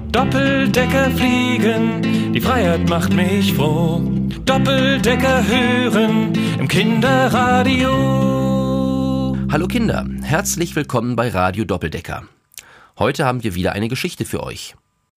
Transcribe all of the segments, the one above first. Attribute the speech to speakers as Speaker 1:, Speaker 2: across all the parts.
Speaker 1: Doppeldecker fliegen, die Freiheit macht mich froh. Doppeldecker hören im Kinderradio.
Speaker 2: Hallo Kinder, herzlich willkommen bei Radio Doppeldecker. Heute haben wir wieder eine Geschichte für euch.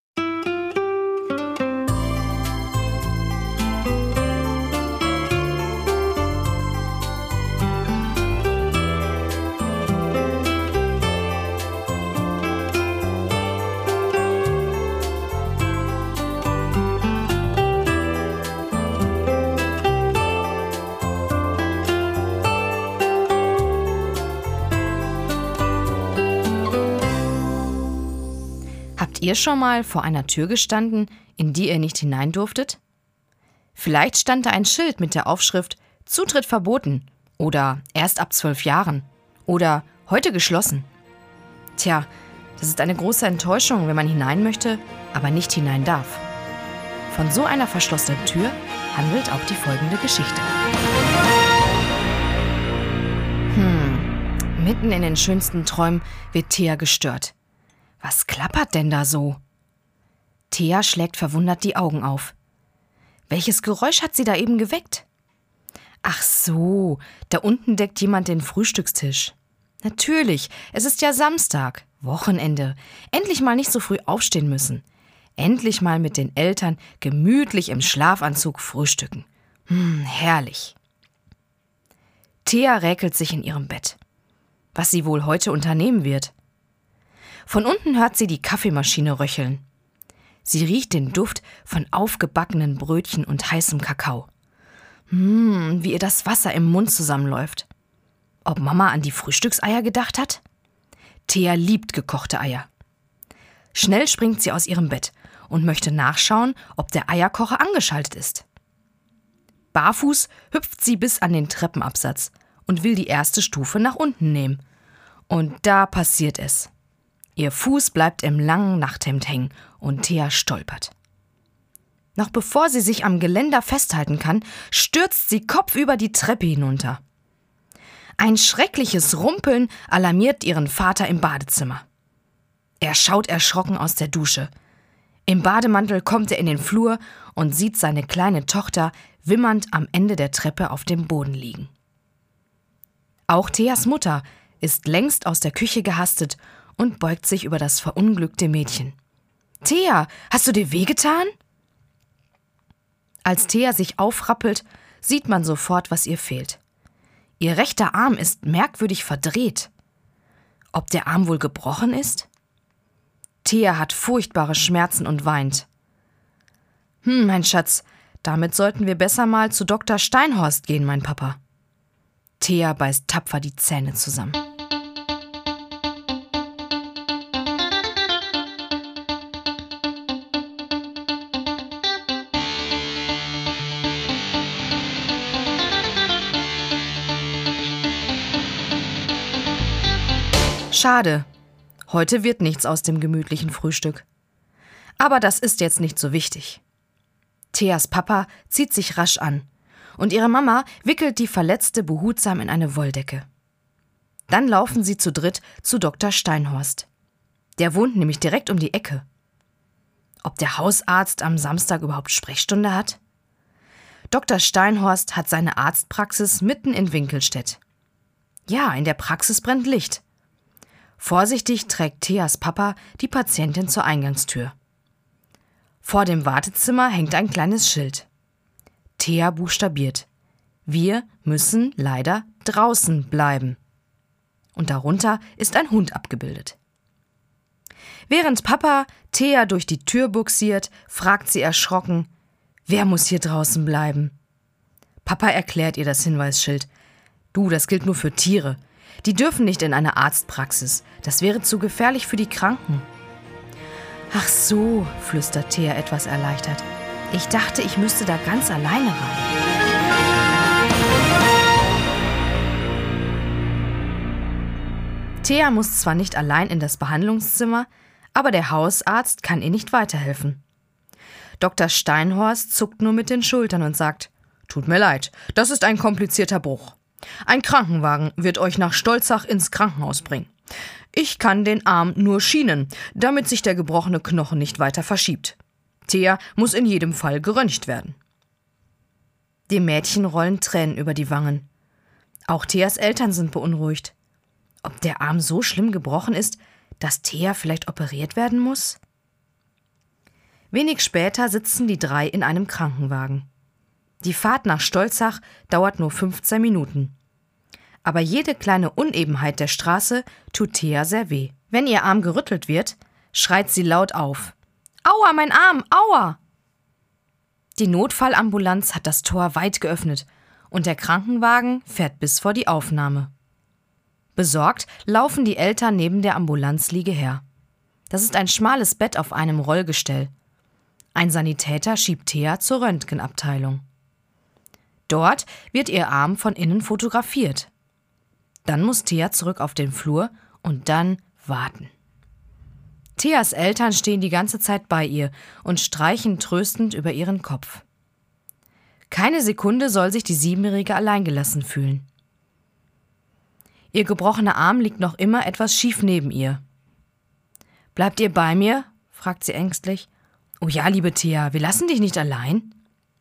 Speaker 3: Habt ihr schon mal vor einer Tür gestanden, in die ihr nicht hinein durftet? Vielleicht stand da ein Schild mit der Aufschrift »Zutritt verboten« oder »Erst ab 12 Jahren« oder »Heute geschlossen«. Tja, das ist eine große Enttäuschung, wenn man hinein möchte, aber nicht hinein darf. Von so einer verschlossenen Tür handelt auch die folgende Geschichte. Mitten in den schönsten Träumen wird Thea gestört. Was klappert denn da so? Thea schlägt verwundert die Augen auf. Welches Geräusch hat sie da eben geweckt? Ach so, da unten deckt jemand den Frühstückstisch. Natürlich, es ist ja Samstag, Wochenende. Endlich mal nicht so früh aufstehen müssen. Endlich mal mit den Eltern gemütlich im Schlafanzug frühstücken. Herrlich. Thea räkelt sich in ihrem Bett. Was sie wohl heute unternehmen wird? Von unten hört sie die Kaffeemaschine röcheln. Sie riecht den Duft von aufgebackenen Brötchen und heißem Kakao. Wie ihr das Wasser im Mund zusammenläuft. Ob Mama an die Frühstückseier gedacht hat? Thea liebt gekochte Eier. Schnell springt sie aus ihrem Bett und möchte nachschauen, ob der Eierkocher angeschaltet ist. Barfuß hüpft sie bis an den Treppenabsatz und will die erste Stufe nach unten nehmen. Und da passiert es. Ihr Fuß bleibt im langen Nachthemd hängen und Thea stolpert. Noch bevor sie sich am Geländer festhalten kann, stürzt sie kopfüber die Treppe hinunter. Ein schreckliches Rumpeln alarmiert ihren Vater im Badezimmer. Er schaut erschrocken aus der Dusche. Im Bademantel kommt er in den Flur und sieht seine kleine Tochter wimmernd am Ende der Treppe auf dem Boden liegen. Auch Theas Mutter ist längst aus der Küche gehastet und beugt sich über das verunglückte Mädchen. »Thea, hast du dir wehgetan?« Als Thea sich aufrappelt, sieht man sofort, was ihr fehlt. Ihr rechter Arm ist merkwürdig verdreht. Ob der Arm wohl gebrochen ist? Thea hat furchtbare Schmerzen und weint. Mein Schatz, damit sollten wir besser mal zu Dr. Steinhorst gehen, mein Papa. Thea beißt tapfer die Zähne zusammen. Schade, heute wird nichts aus dem gemütlichen Frühstück. Aber das ist jetzt nicht so wichtig. Theas Papa zieht sich rasch an und ihre Mama wickelt die Verletzte behutsam in eine Wolldecke. Dann laufen sie zu dritt zu Dr. Steinhorst. Der wohnt nämlich direkt um die Ecke. Ob der Hausarzt am Samstag überhaupt Sprechstunde hat? Dr. Steinhorst hat seine Arztpraxis mitten in Winkelstedt. Ja, in der Praxis brennt Licht. Vorsichtig trägt Theas Papa die Patientin zur Eingangstür. Vor dem Wartezimmer hängt ein kleines Schild. Thea buchstabiert: Wir müssen leider draußen bleiben. Und darunter ist ein Hund abgebildet. Während Papa Thea durch die Tür bugsiert, fragt sie erschrocken: Wer muss hier draußen bleiben? Papa erklärt ihr das Hinweisschild: Du, das gilt nur für Tiere. Die dürfen nicht in eine Arztpraxis. Das wäre zu gefährlich für die Kranken. Ach so, flüstert Thea etwas erleichtert. Ich dachte, ich müsste da ganz alleine rein. Thea muss zwar nicht allein in das Behandlungszimmer, aber der Hausarzt kann ihr nicht weiterhelfen. Dr. Steinhorst zuckt nur mit den Schultern und sagt: Tut mir leid, das ist ein komplizierter Bruch. Ein Krankenwagen wird euch nach Stolzach ins Krankenhaus bringen. Ich kann den Arm nur schienen, damit sich der gebrochene Knochen nicht weiter verschiebt. Thea muss in jedem Fall geröntgt werden. Dem Mädchen rollen Tränen über die Wangen. Auch Theas Eltern sind beunruhigt. Ob der Arm so schlimm gebrochen ist, dass Thea vielleicht operiert werden muss? Wenig später sitzen die 3 in einem Krankenwagen. Die Fahrt nach Stolzach dauert nur 15 Minuten. Aber jede kleine Unebenheit der Straße tut Thea sehr weh. Wenn ihr Arm gerüttelt wird, schreit sie laut auf. »Aua, mein Arm, aua!« Die Notfallambulanz hat das Tor weit geöffnet und der Krankenwagen fährt bis vor die Aufnahme. Besorgt laufen die Eltern neben der Ambulanzliege her. Das ist ein schmales Bett auf einem Rollgestell. Ein Sanitäter schiebt Thea zur Röntgenabteilung. Dort wird ihr Arm von innen fotografiert. Dann muss Thea zurück auf den Flur und dann warten. Theas Eltern stehen die ganze Zeit bei ihr und streichen tröstend über ihren Kopf. Keine Sekunde soll sich die 7-Jährige alleingelassen fühlen. Ihr gebrochener Arm liegt noch immer etwas schief neben ihr. »Bleibt ihr bei mir?« fragt sie ängstlich. »Oh ja, liebe Thea, wir lassen dich nicht allein.«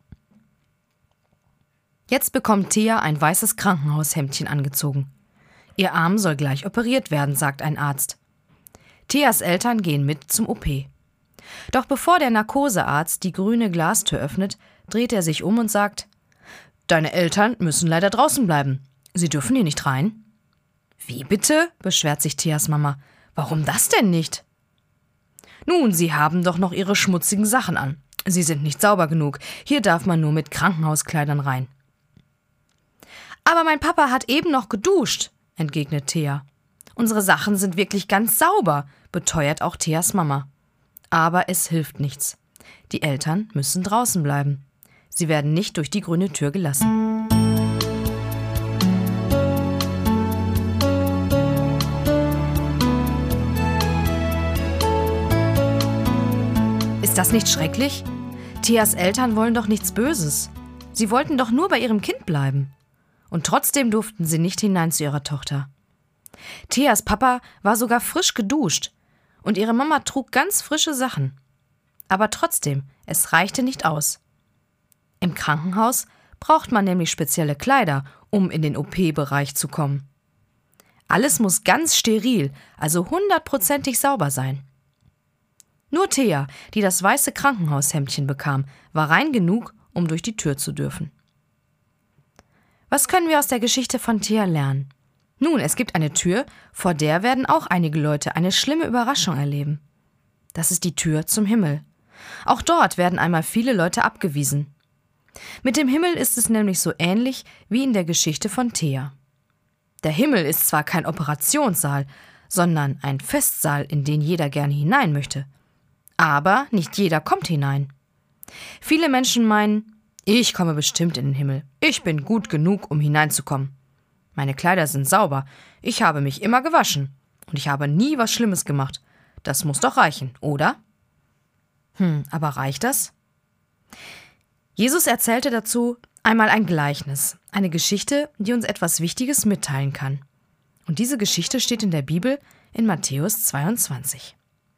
Speaker 3: Jetzt bekommt Thea ein weißes Krankenhaushemdchen angezogen. Ihr Arm soll gleich operiert werden, sagt ein Arzt. Theas Eltern gehen mit zum OP. Doch bevor der Narkosearzt die grüne Glastür öffnet, dreht er sich um und sagt: »Deine Eltern müssen leider draußen bleiben. Sie dürfen hier nicht rein.« »Wie bitte?« beschwert sich Theas Mama. »Warum das denn nicht?« »Nun, sie haben doch noch ihre schmutzigen Sachen an. Sie sind nicht sauber genug. Hier darf man nur mit Krankenhauskleidern rein.« »Aber mein Papa hat eben noch geduscht«, entgegnet Thea. »Unsere Sachen sind wirklich ganz sauber«, beteuert auch Theas Mama. Aber es hilft nichts. Die Eltern müssen draußen bleiben. Sie werden nicht durch die grüne Tür gelassen. Ist das nicht schrecklich? Theas Eltern wollen doch nichts Böses. Sie wollten doch nur bei ihrem Kind bleiben. Und trotzdem durften sie nicht hinein zu ihrer Tochter. Theas Papa war sogar frisch geduscht und ihre Mama trug ganz frische Sachen. Aber trotzdem, es reichte nicht aus. Im Krankenhaus braucht man nämlich spezielle Kleider, um in den OP-Bereich zu kommen. Alles muss ganz steril, also 100%ig sauber sein. Nur Thea, die das weiße Krankenhaushemdchen bekam, war rein genug, um durch die Tür zu dürfen. Was können wir aus der Geschichte von Thea lernen? Nun, es gibt eine Tür, vor der werden auch einige Leute eine schlimme Überraschung erleben. Das ist die Tür zum Himmel. Auch dort werden einmal viele Leute abgewiesen. Mit dem Himmel ist es nämlich so ähnlich wie in der Geschichte von Thea. Der Himmel ist zwar kein Operationssaal, sondern ein Festsaal, in den jeder gerne hinein möchte. Aber nicht jeder kommt hinein. Viele Menschen meinen, ich komme bestimmt in den Himmel. Ich bin gut genug, um hineinzukommen. Meine Kleider sind sauber. Ich habe mich immer gewaschen. Und ich habe nie was Schlimmes gemacht. Das muss doch reichen, oder? Aber reicht das? Jesus erzählte dazu einmal ein Gleichnis, eine Geschichte, die uns etwas Wichtiges mitteilen kann. Und diese Geschichte steht in der Bibel in Matthäus 22.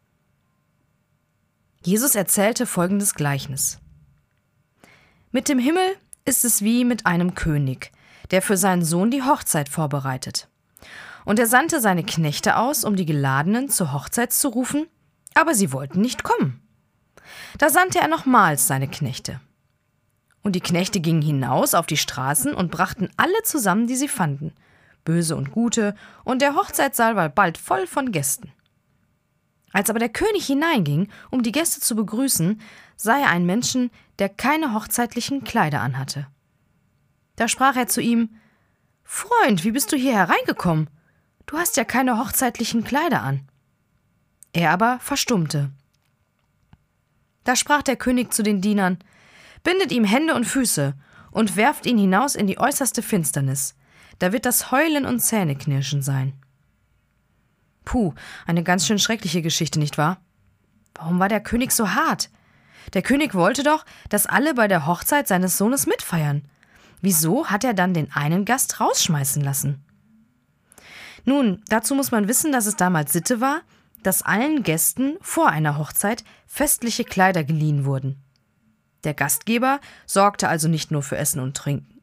Speaker 3: Jesus erzählte folgendes Gleichnis. Mit dem Himmel ist es wie mit einem König, der für seinen Sohn die Hochzeit vorbereitet. Und er sandte seine Knechte aus, um die Geladenen zur Hochzeit zu rufen, aber sie wollten nicht kommen. Da sandte er nochmals seine Knechte. Und die Knechte gingen hinaus auf die Straßen und brachten alle zusammen, die sie fanden, böse und gute, und der Hochzeitssaal war bald voll von Gästen. Als aber der König hineinging, um die Gäste zu begrüßen, sah er einen Menschen, der keine hochzeitlichen Kleider anhatte. Da sprach er zu ihm: »Freund, wie bist du hier hereingekommen? Du hast ja keine hochzeitlichen Kleider an.« Er aber verstummte. Da sprach der König zu den Dienern: »Bindet ihm Hände und Füße und werft ihn hinaus in die äußerste Finsternis. Da wird das Heulen und Zähneknirschen sein.« Puh, eine ganz schön schreckliche Geschichte, nicht wahr? Warum war der König so hart? Der König wollte doch, dass alle bei der Hochzeit seines Sohnes mitfeiern. Wieso hat er dann den einen Gast rausschmeißen lassen? Nun, dazu muss man wissen, dass es damals Sitte war, dass allen Gästen vor einer Hochzeit festliche Kleider geliehen wurden. Der Gastgeber sorgte also nicht nur für Essen und Trinken.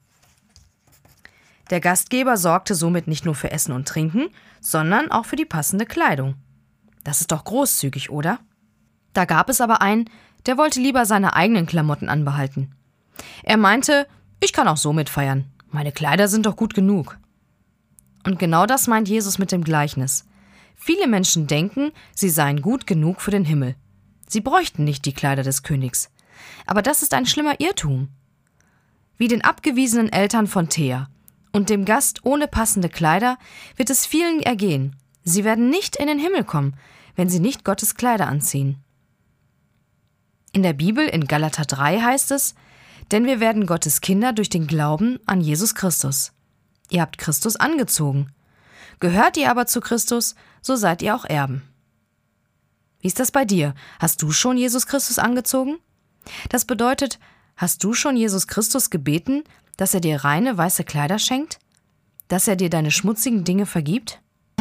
Speaker 3: Der Gastgeber sorgte somit nicht nur für Essen und Trinken, sondern auch für die passende Kleidung. Das ist doch großzügig, oder? Da gab es aber einen, der wollte lieber seine eigenen Klamotten anbehalten. Er meinte, ich kann auch so mitfeiern. Meine Kleider sind doch gut genug. Und genau das meint Jesus mit dem Gleichnis. Viele Menschen denken, sie seien gut genug für den Himmel. Sie bräuchten nicht die Kleider des Königs. Aber das ist ein schlimmer Irrtum. Wie den abgewiesenen Eltern von Thea und dem Gast ohne passende Kleider wird es vielen ergehen. Sie werden nicht in den Himmel kommen, wenn sie nicht Gottes Kleider anziehen. In der Bibel in Galater 3 heißt es, denn wir werden Gottes Kinder durch den Glauben an Jesus Christus. Ihr habt Christus angezogen. Gehört ihr aber zu Christus, so seid ihr auch Erben. Wie ist das bei dir? Hast du schon Jesus Christus angezogen? Das bedeutet, hast du schon Jesus Christus gebeten, dass er dir reine, weiße Kleider schenkt? Dass er dir deine schmutzigen Dinge vergibt?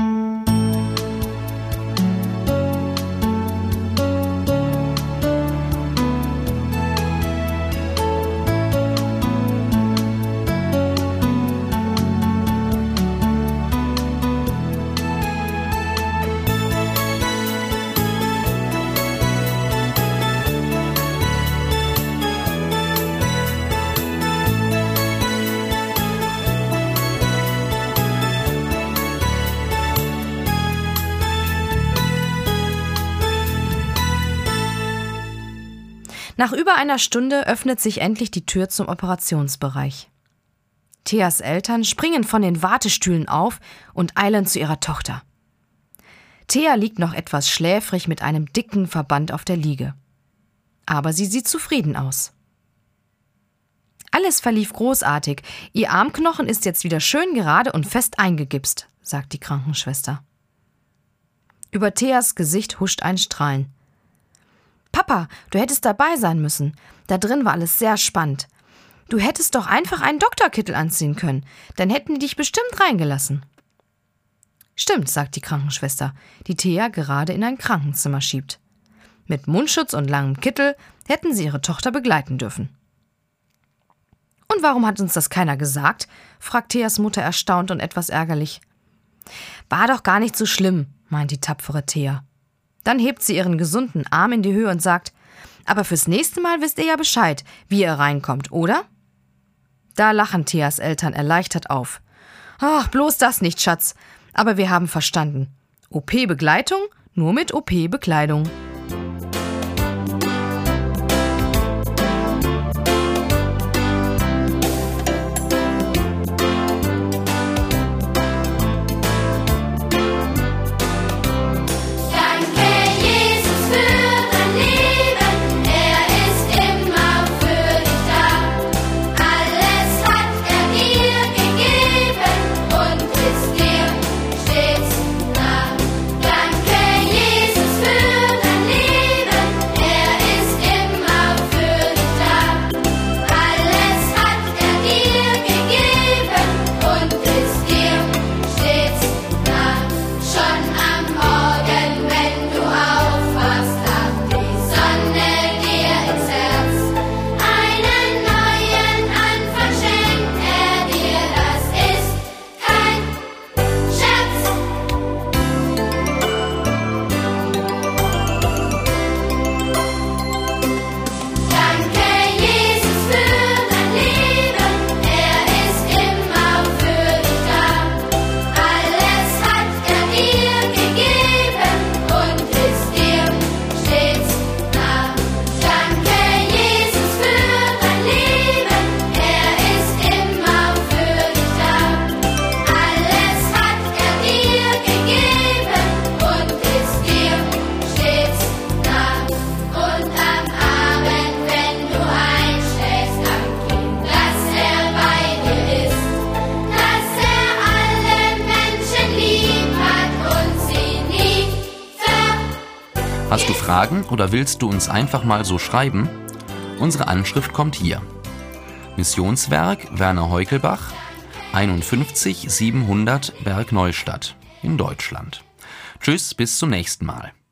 Speaker 3: Nach über einer Stunde öffnet sich endlich die Tür zum Operationsbereich. Theas Eltern springen von den Wartestühlen auf und eilen zu ihrer Tochter. Thea liegt noch etwas schläfrig mit einem dicken Verband auf der Liege. Aber sie sieht zufrieden aus. Alles verlief großartig. Ihr Armknochen ist jetzt wieder schön gerade und fest eingegipst, sagt die Krankenschwester. Über Theas Gesicht huscht ein Strahlen. Papa, du hättest dabei sein müssen. Da drin war alles sehr spannend. Du hättest doch einfach einen Doktorkittel anziehen können. Dann hätten die dich bestimmt reingelassen. Stimmt, sagt die Krankenschwester, die Thea gerade in ein Krankenzimmer schiebt. Mit Mundschutz und langem Kittel hätten sie ihre Tochter begleiten dürfen. Und warum hat uns das keiner gesagt? Fragt Theas Mutter erstaunt und etwas ärgerlich. War doch gar nicht so schlimm, meint die tapfere Thea. Dann hebt sie ihren gesunden Arm in die Höhe und sagt, aber fürs nächste Mal wisst ihr ja Bescheid, wie ihr reinkommt, oder? Da lachen Theas Eltern erleichtert auf. Ach, bloß das nicht, Schatz. Aber wir haben verstanden. OP-Begleitung, nur mit OP-Bekleidung.
Speaker 2: Hast du Fragen oder willst du uns einfach mal so schreiben? Unsere Anschrift kommt hier. Missionswerk Werner Heukelbach, 51 700 Bergneustadt in Deutschland. Tschüss, bis zum nächsten Mal.